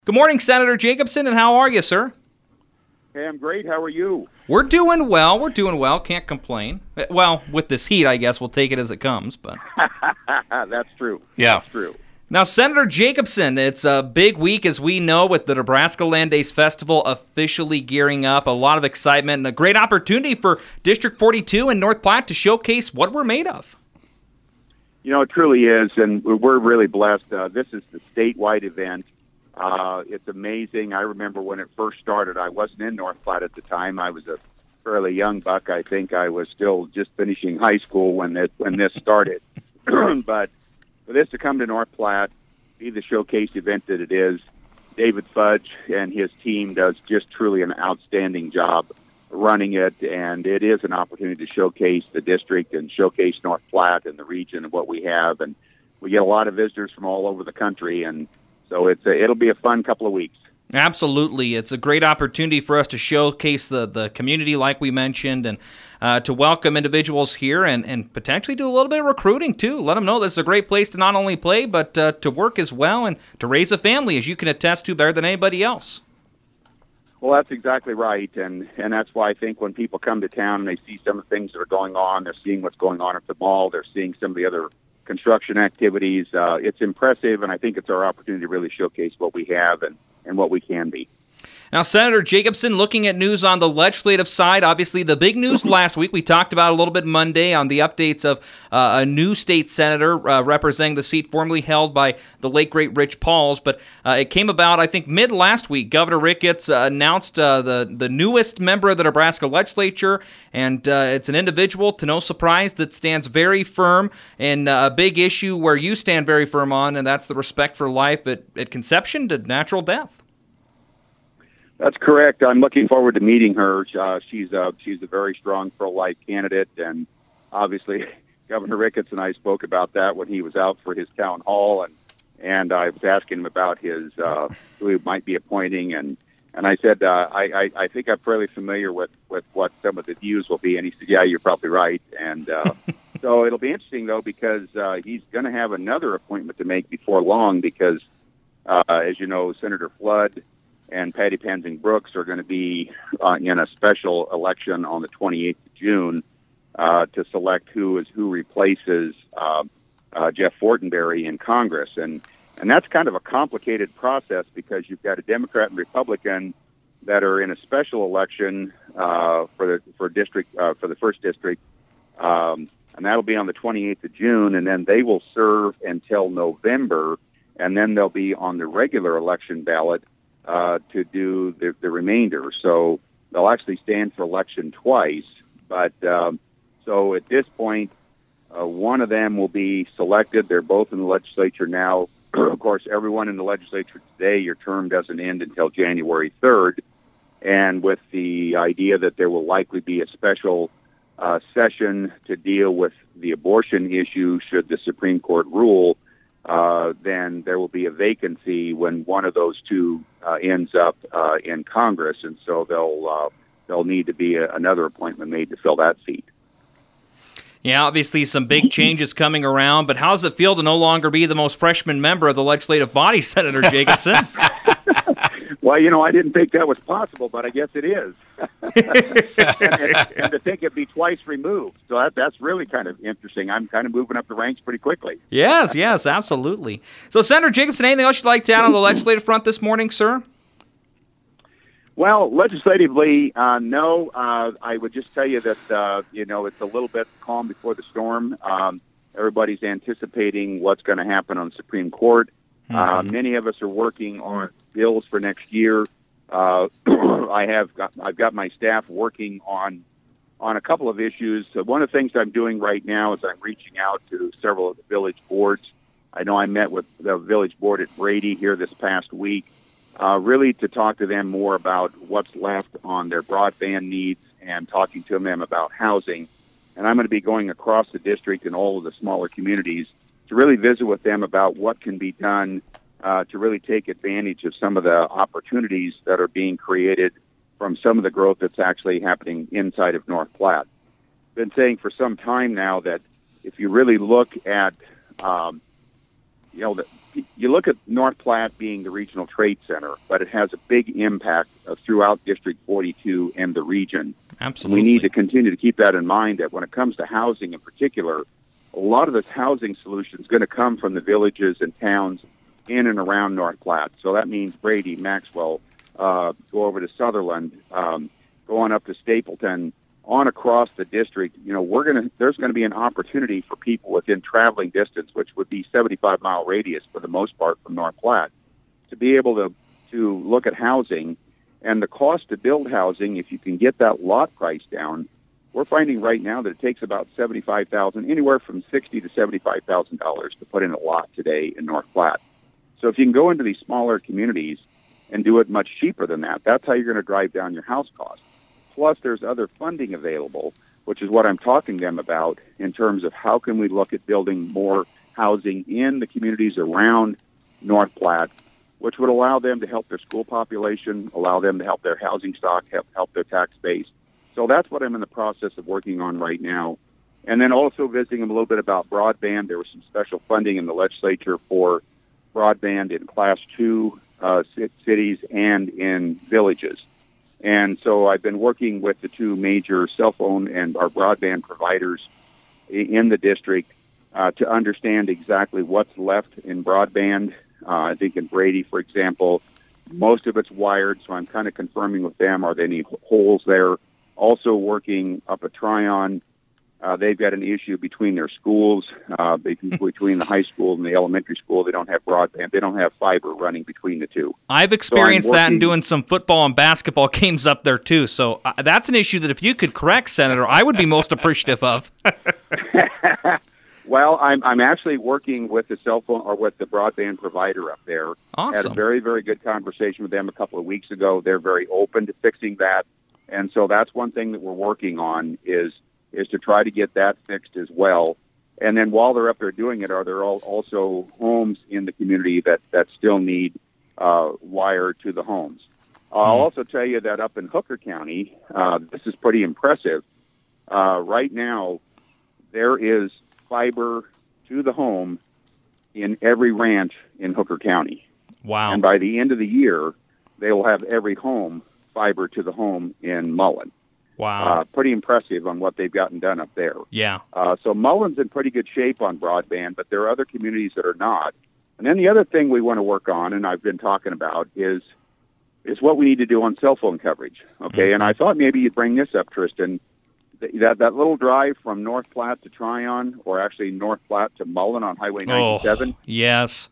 Good morning, Senator Jacobson, and how are you, sir? Hey, I'm great. How are you? We're doing well. Can't complain. Well, with this heat, I guess we'll take it as it comes. But That's true. Yeah. That's true. Now, Senator Jacobson, it's a big week, as we know, with the Nebraska Land Days Festival officially gearing up. A lot of excitement and a great opportunity for District 42 and North Platte to showcase what we're made of. You know, it truly is, and we're really blessed. This is the statewide event. It's amazing. I remember when it first started, I wasn't in North Platte at the time. I was a fairly young buck. I think I was still just finishing high school when this started. But for this to come to North Platte, be the showcase event that it is, David Fudge and his team does just truly an outstanding job running it, and it is an opportunity to showcase the district and showcase North Platte and the region and what we have. And we get a lot of visitors from all over the country, and so it'll be a fun couple of weeks. Absolutely. It's a great opportunity for us to showcase the community like we mentioned, and to welcome individuals here and potentially do a little bit of recruiting too. Let them know this is a great place to not only play but to work as well and to raise a family, as you can attest to better than anybody else. Well, that's exactly right, and that's why I think when people come to town and they see some of the things that are going on, they're seeing what's going on at the mall, they're seeing some of the other construction activities, it's impressive, and I think it's our opportunity to really showcase what we have and what we can be. Now, Senator Jacobson, looking at news on the legislative side, obviously the big news last week, we talked about a little bit Monday on the updates of a new state senator representing the seat formerly held by the late, great Rich Pauls. But it came about, I think, mid last week. Governor Ricketts announced the newest member of the Nebraska legislature, and it's an individual, to no surprise, that stands very firm in a big issue where you stand very firm on, and that's the respect for life at conception to natural death. That's correct. I'm looking forward to meeting her. She's a very strong pro-life candidate, and obviously Governor Ricketts and I spoke about that when he was out for his town hall, and I was asking him about his who he might be appointing, and I said I think I'm fairly familiar with what some of the views will be, and he said, yeah, you're probably right, and so it'll be interesting though, because he's going to have another appointment to make before long, because as you know, Senator Flood and Patty Pansing Brooks are going to be in a special election on the 28th of June to select who replaces Jeff Fortenberry in Congress, and that's kind of a complicated process, because you've got a Democrat and Republican that are in a special election for the first district, and that'll be on the 28th of June, and then they will serve until November, and then they'll be on the regular election ballot to do the remainder. So they'll actually stand for election twice. But so at this point, one of them will be selected. They're both in the legislature now. Of course, everyone in the legislature today, your term doesn't end until January 3rd. And with the idea that there will likely be a special session to deal with the abortion issue should the Supreme Court rule, then there will be a vacancy when one of those two ends up in Congress, and so there'll need to be another appointment made to fill that seat. Yeah, obviously some big changes coming around, but how does it feel to no longer be the most freshman member of the legislative body, Senator Jacobson? Well, you know, I didn't think that was possible, but I guess it is. and to think it'd be twice removed. So that's really kind of interesting. I'm kind of moving up the ranks pretty quickly. Yes, absolutely. So, Senator Jacobson, anything else you'd like to add on the legislative front this morning, sir? Well, legislatively, no. I would just tell you that, it's a little bit calm before the storm. Everybody's anticipating what's going to happen on the Supreme Court. Many of us are working on bills for next year. I've got my staff working on a couple of issues. So one of the things I'm doing right now is I'm reaching out to several of the village boards. I know I met with the village board at Brady here this past week, really to talk to them more about what's left on their broadband needs and talking to them about housing. And I'm going to be going across the district and all of the smaller communities to really visit with them about what can be done to really take advantage of some of the opportunities that are being created from some of the growth that's actually happening inside of North Platte. Been saying for some time now that if you really look at you look at North Platte being the regional trade center, but it has a big impact throughout District 42 and the region. Absolutely. And we need to continue to keep that in mind, that when it comes to housing in particular, a lot of this housing solution is going to come from the villages and towns in and around North Platte. So that means Brady, Maxwell, go over to Sutherland, go on up to Stapleton, on across the district. There's going to be an opportunity for people within traveling distance, which would be 75-mile radius for the most part from North Platte, to be able to look at housing. And the cost to build housing, if you can get that lot price down, we're finding right now that it takes about $75,000, anywhere from $60,000 to $75,000 to put in a lot today in North Platte. So if you can go into these smaller communities and do it much cheaper than that, that's how you're going to drive down your house cost. Plus, there's other funding available, which is what I'm talking to them about in terms of how can we look at building more housing in the communities around North Platte, which would allow them to help their school population, allow them to help their housing stock, help their tax base. So that's what I'm in the process of working on right now. And then also visiting them a little bit about broadband. There was some special funding in the legislature for broadband in Class 2 cities and in villages. And so I've been working with the two major cell phone and our broadband providers in the district to understand exactly what's left in broadband. I think in Brady, for example, most of it's wired, so I'm kind of confirming with them, are there any holes there? Also working up at Tryon, they've got an issue between their schools, between the high school and the elementary school. They don't have broadband. They don't have fiber running between the two. I've experienced that in doing some football and basketball games up there, too. So that's an issue that if you could correct, Senator, I would be most appreciative of. Well, I'm actually working with the cell phone or with the broadband provider up there. Awesome. Had a very, very good conversation with them a couple of weeks ago. They're very open to fixing that. And so that's one thing that we're working on is to try to get that fixed as well. And then while they're up there doing it, are there also homes in the community that still need wire to the homes? I'll also tell you that up in Hooker County, this is pretty impressive. Right now, there is fiber to the home in every ranch in Hooker County. Wow. And by the end of the year, they will have every home fiber to the home in Mullen. Wow. Pretty impressive on what they've gotten done up there. Yeah. So Mullen's in pretty good shape on broadband, but there are other communities that are not. And then the other thing we want to work on, and I've been talking about, is what we need to do on cell phone coverage. Okay, Mm-hmm. And I thought maybe you'd bring this up, Tristan. That little drive from North Platte to Tryon, or actually North Platte to Mullen on Highway 97. Oh, yes.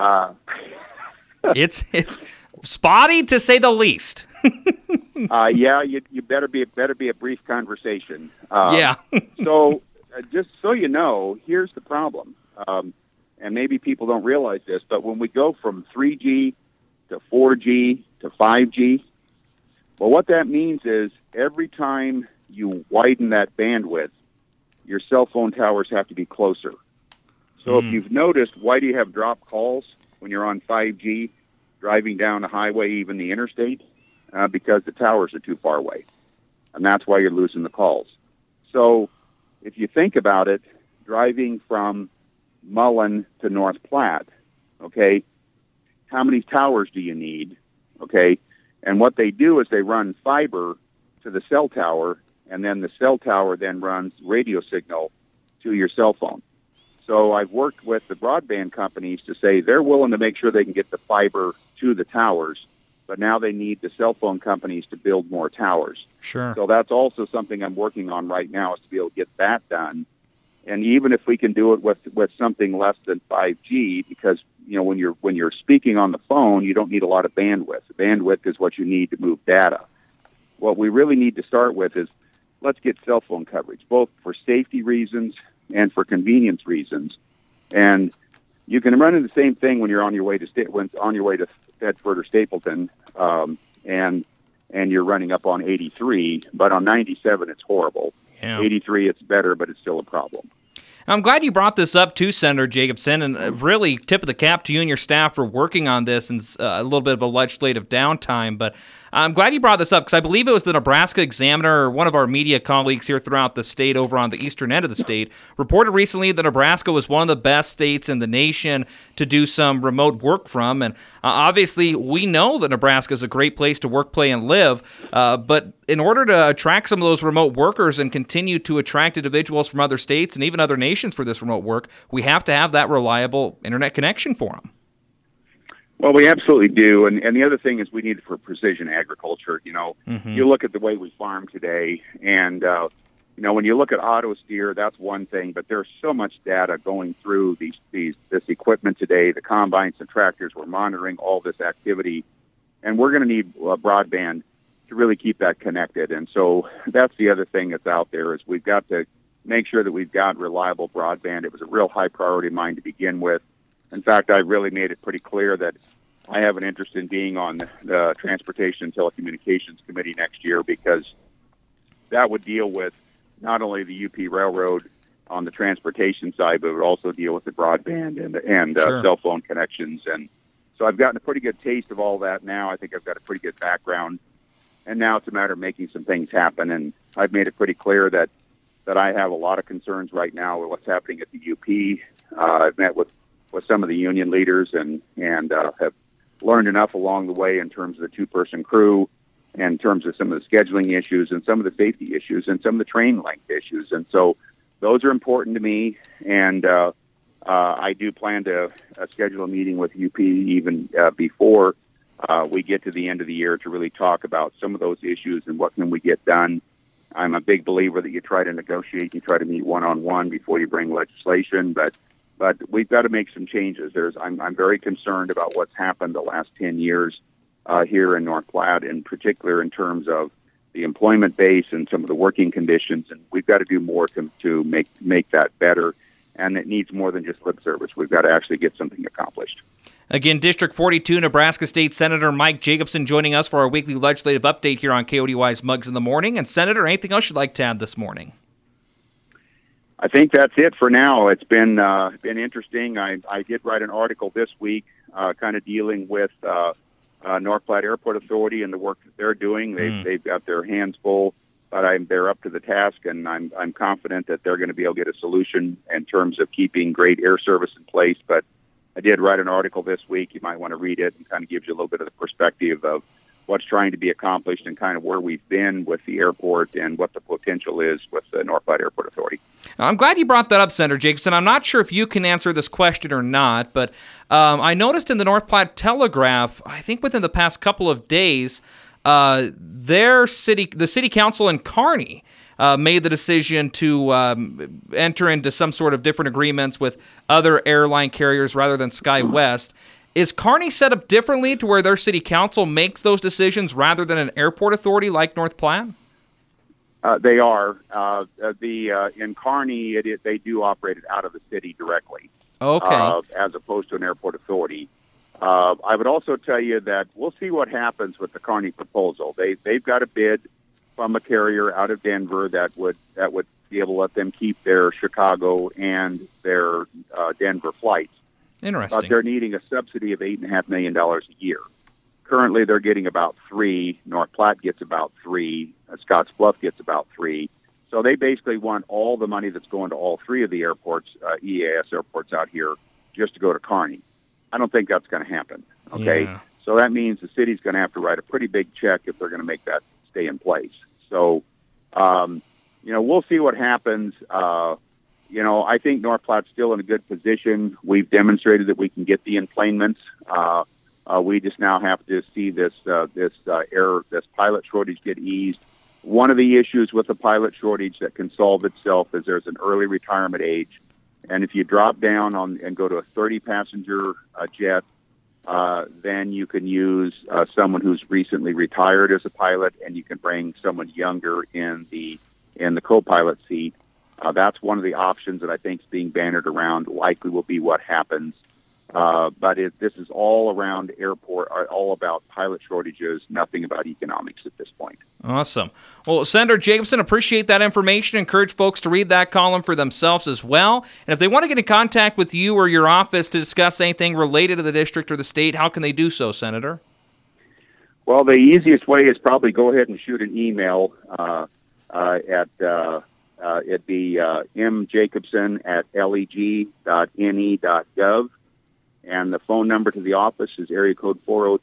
It's spotty to say the least. Yeah, you better be a brief conversation. Yeah. So, just so you know, here's the problem, and maybe people don't realize this, but when we go from 3G to 4G to 5G, well, what that means is every time you widen that bandwidth, your cell phone towers have to be closer. So if you've noticed, why do you have drop calls when you're on 5G, driving down the highway, even the interstate? Because the towers are too far away. And that's why you're losing the calls. So if you think about it, driving from Mullen to North Platte, okay, how many towers do you need? Okay, and what they do is they run fiber to the cell tower, and then the cell tower then runs radio signal to your cell phone. So I've worked with the broadband companies to say they're willing to make sure they can get the fiber to the towers, but now they need the cell phone companies to build more towers. Sure. So that's also something I'm working on right now, is to be able to get that done. And even if we can do it with something less than 5G, because when you're speaking on the phone, you don't need a lot of bandwidth. The bandwidth is what you need to move data. What we really need to start with is let's get cell phone coverage, both for safety reasons and for convenience reasons. And you can run into the same thing when you're on your way to Thetford or Stapleton, and you're running up on 83. But on 97, it's horrible. Yeah. 83, it's better, but it's still a problem. I'm glad you brought this up too, Senator Jacobson, and really tip of the cap to you and your staff for working on this and a little bit of a legislative downtime. But I'm glad you brought this up because I believe it was the Nebraska Examiner, or one of our media colleagues here throughout the state over on the eastern end of the state, reported recently that Nebraska was one of the best states in the nation to do some remote work from. And obviously, we know that Nebraska is a great place to work, play, and live. But in order to attract some of those remote workers and continue to attract individuals from other states and even other nations for this remote work, we have to have that reliable internet connection for them. Well, we absolutely do. And the other thing is we need it for precision agriculture. You look at the way we farm today, and, when you look at auto steer, that's one thing, but there's so much data going through this equipment today, the combines and tractors. We're monitoring all this activity, and we're going to need broadband to really keep that connected. And so that's the other thing that's out there is we've got to make sure that we've got reliable broadband. It was a real high priority of mine to begin with. In fact, I really made it pretty clear that I have an interest in being on the Transportation and Telecommunications Committee next year because that would deal with not only the UP Railroad on the transportation side, but it would also deal with the broadband and Sure. cell phone connections. And so I've gotten a pretty good taste of all that now. I think I've got a pretty good background. And now it's a matter of making some things happen. And I've made it pretty clear that I have a lot of concerns right now with what's happening at the UP. I've met with some of the union leaders and have learned enough along the way in terms of the two-person crew, and in terms of some of the scheduling issues and some of the safety issues and some of the train length issues. And so those are important to me. And I do plan to schedule a meeting with UP even before we get to the end of the year to really talk about some of those issues and what can we get done. I'm a big believer that you try to negotiate, you try to meet one-on-one before you bring legislation, but we've got to make some changes. I'm very concerned about what's happened the last 10 years here in North Platte, in particular in terms of the employment base and some of the working conditions, and we've got to do more to make that better, and it needs more than just lip service. We've got to actually get something accomplished. Again, District 42, Nebraska State Senator Mike Jacobson joining us for our weekly legislative update here on KODY's Mugs in the Morning. And Senator, anything else you'd like to add this morning? I think that's it for now. It's been interesting. I did write an article this week kind of dealing with North Platte Airport Authority and the work that they're doing. They've got their hands full, but they're up to the task, and I'm confident that they're going to be able to get a solution in terms of keeping great air service in place. But I did write an article this week. You might want to read it, and kind of gives you a little bit of the perspective of what's trying to be accomplished and kind of where we've been with the airport and what the potential is with the North Platte Airport Authority. I'm glad you brought that up, Senator Jacobson. I'm not sure if you can answer this question or not, but I noticed in the North Platte Telegraph, I think within the past couple of days, the city council in Kearney made the decision to enter into some sort of different agreements with other airline carriers rather than SkyWest. Is Kearney set up differently to where their city council makes those decisions rather than an airport authority like North Platte? They are. In Kearney, they do operate it out of the city directly. Okay. As opposed to an airport authority. I would also tell you that we'll see what happens with the Kearney proposal. They've got a bid from a carrier out of Denver that would be able to let them keep their Chicago and their Denver flights. Interesting. But they're needing a subsidy of $8.5 million a year. Currently, they're getting about $3 million. North Platte gets about $3 million. Scotts Bluff gets about $3 million. So they basically want all the money that's going to all three of the airports, EAS airports out here, just to go to Kearney. I don't think that's going to happen. Okay, Yeah. So that means the city's going to have to write a pretty big check if they're going to make that stay in place. So, we'll see what happens. I think North Platte's still in a good position. We've demonstrated that we can get the enplanements. We just now have to see this pilot shortage get eased. One of the issues with the pilot shortage that can solve itself is there's an early retirement age. And if you drop down and go to a 30-passenger jet, then you can use someone who's recently retired as a pilot, and you can bring someone younger in the co-pilot seat. That's one of the options that I think is being bannered around. Likely will be what happens But this is all around airport, all about pilot shortages, nothing about economics at this point. Awesome. Well, Senator Jacobson, appreciate that information. Encourage folks to read that column for themselves as well. And if they want to get in contact with you or your office to discuss anything related to the district or the state, how can they do so, Senator? Well, the easiest way is probably go ahead and shoot an email it'd be mjacobson@leg.ne.gov. And the phone number to the office is area code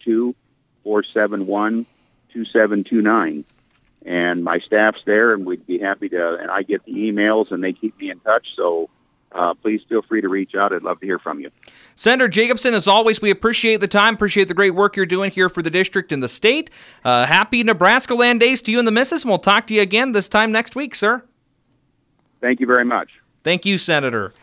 402-471-2729. And my staff's there, and we'd be happy to, and I get the emails, and they keep me in touch. So please feel free to reach out. I'd love to hear from you. Senator Jacobson, as always, we appreciate the time, appreciate the great work you're doing here for the district and the state. Happy Nebraska Land Days to you and the missus, and we'll talk to you again this time next week, sir. Thank you very much. Thank you, Senator.